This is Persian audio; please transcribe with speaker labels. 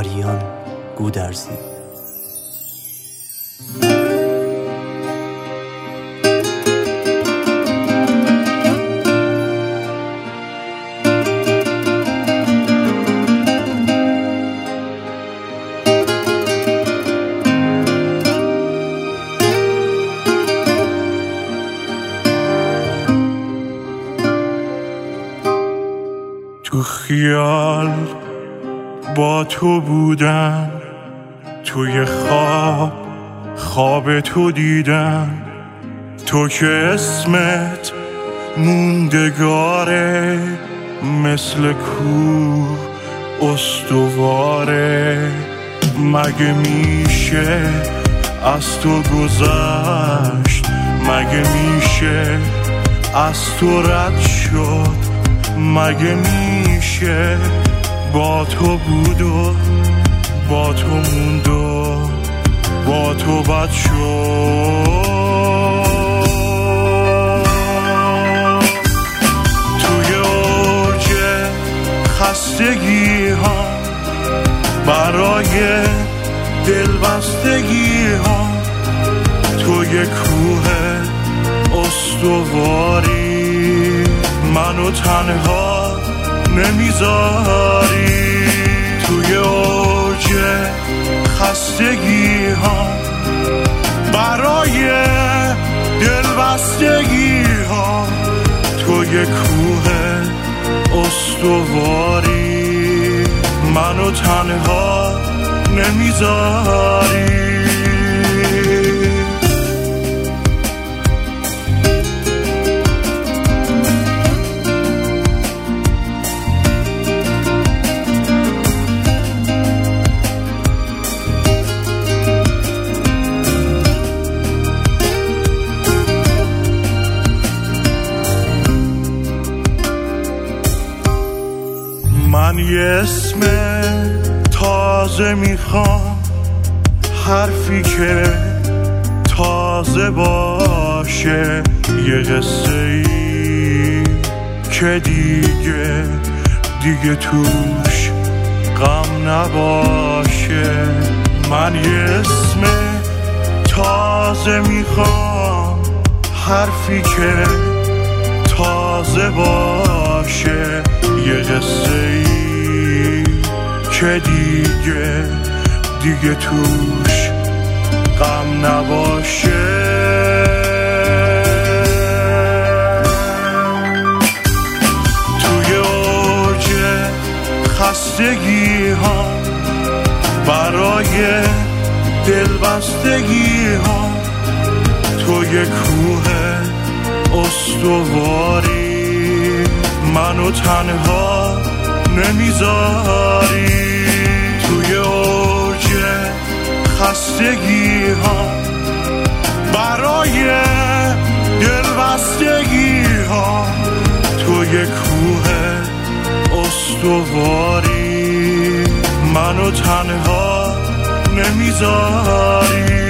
Speaker 1: آریان گودرزی.
Speaker 2: تو خیال با تو بودم، توی خواب تو دیدم، تو که اسمت موندگاره، مثل کوه استواره. مگه میشه از تو گذشت؟ مگه میشه از تو رد شد؟ مگه میشه با تو بود و با تو موند و با تو بد شد؟ توی اوج خستگی ها، برای دلبستگی ها، توی کوه استواری منو تنها نمیذاری. توی اوج خستگی ها، برای دلبستگی ها، توی کوه استواری منو تنها نمیذاری. من یه اسم تازه میخوام، حرفی که تازه باشه، یه قصه ای که دیگه توش غم نباشه. من یه اسم تازه میخوام، حرفی که تازه باشه، یه قصه ای که دیگه توش غم نباشه. توی اوج خستگی ها، برای دلبستگی ها، توی کوه استواری منو تنها نمیذاری. توی اوج خستگی ها، برای دلبستگی ها، توی کوه استواری منو تنها نمیذاری.